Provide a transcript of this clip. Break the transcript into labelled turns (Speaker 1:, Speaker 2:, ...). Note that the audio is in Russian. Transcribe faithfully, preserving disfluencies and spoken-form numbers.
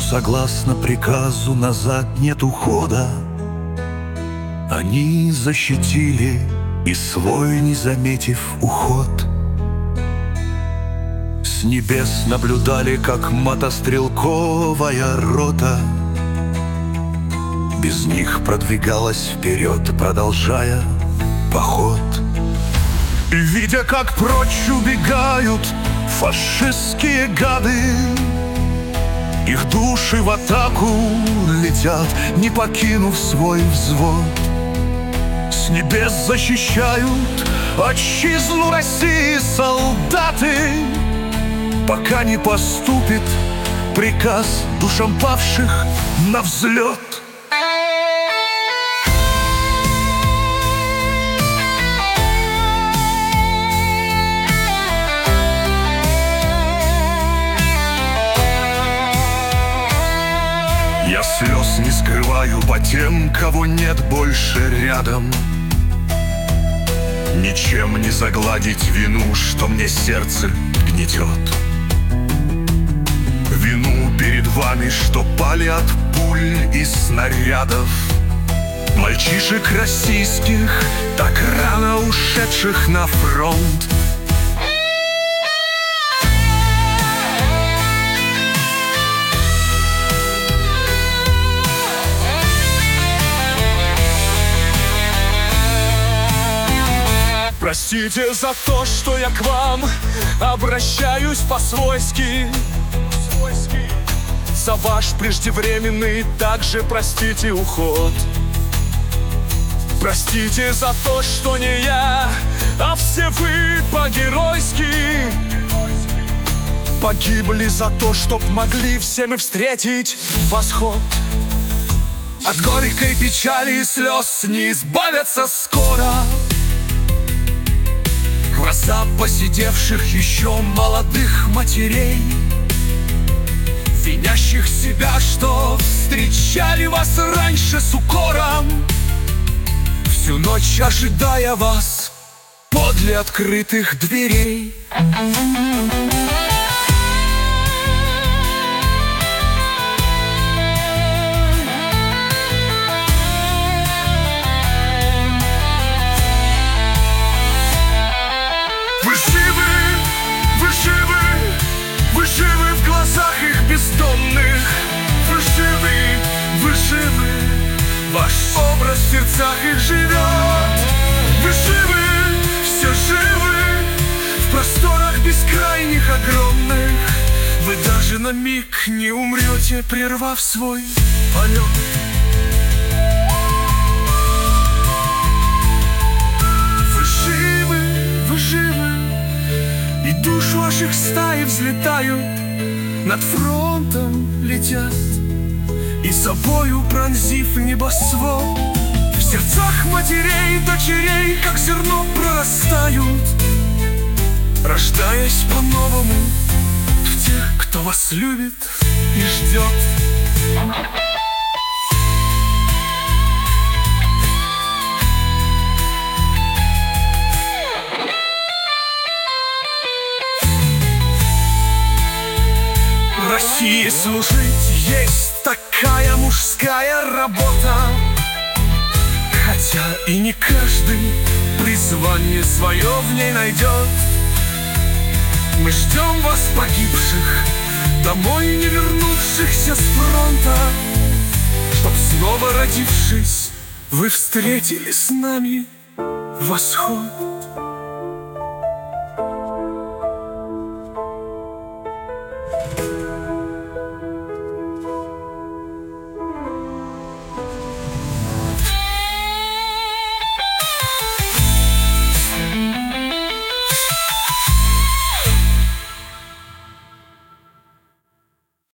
Speaker 1: согласно приказу назад нет ухода. Они защитили и свой, не заметив, уход. С небес наблюдали, как мотострелковая рота без них продвигалась вперед, продолжая поход. И видя, как прочь убегают фашистские гады, их души в атаку летят, не покинув свой взвод. С небес защищают отчизну России солдаты, пока не поступит приказ душам павших на взлет. Я слез не скрываю по тем, кого нет больше рядом. Ничем не загладить вину, что мне сердце гнетет. Вину перед вами, что пали от пуль и снарядов мальчишек российских, так рано ушедших на фронт.
Speaker 2: Простите за то, что я к вам обращаюсь по-свойски. За ваш преждевременный также простите уход. Простите за то, что не я, а все вы по-геройски погибли за то, чтоб могли все мы встретить восход. От горькой печали и слез не избавятся скоро глаза посидевших еще молодых матерей, винящих себя, что встречали вас раньше с укором, всю ночь ожидая вас подле открытых дверей. Вы живы, вы живы, вы живы в глазах их бездонных. Вы живы, вы живы, ваш образ в сердцах их живет. Вы живы, все живы, в просторах бескрайних огромных. Вы даже на миг не умрете, прервав свой полет. И душ ваших стаи взлетают, над фронтом летят, и собою пронзив небосвод, в сердцах матерей и дочерей, как зерно, прорастают, рождаясь по-новому в тех, кто вас любит и ждет. В России служить есть такая мужская работа, хотя и не каждый призвание свое в ней найдет. Мы ждем вас, погибших, домой не вернувшихся с фронта, чтоб снова родившись, вы встретили с нами восход.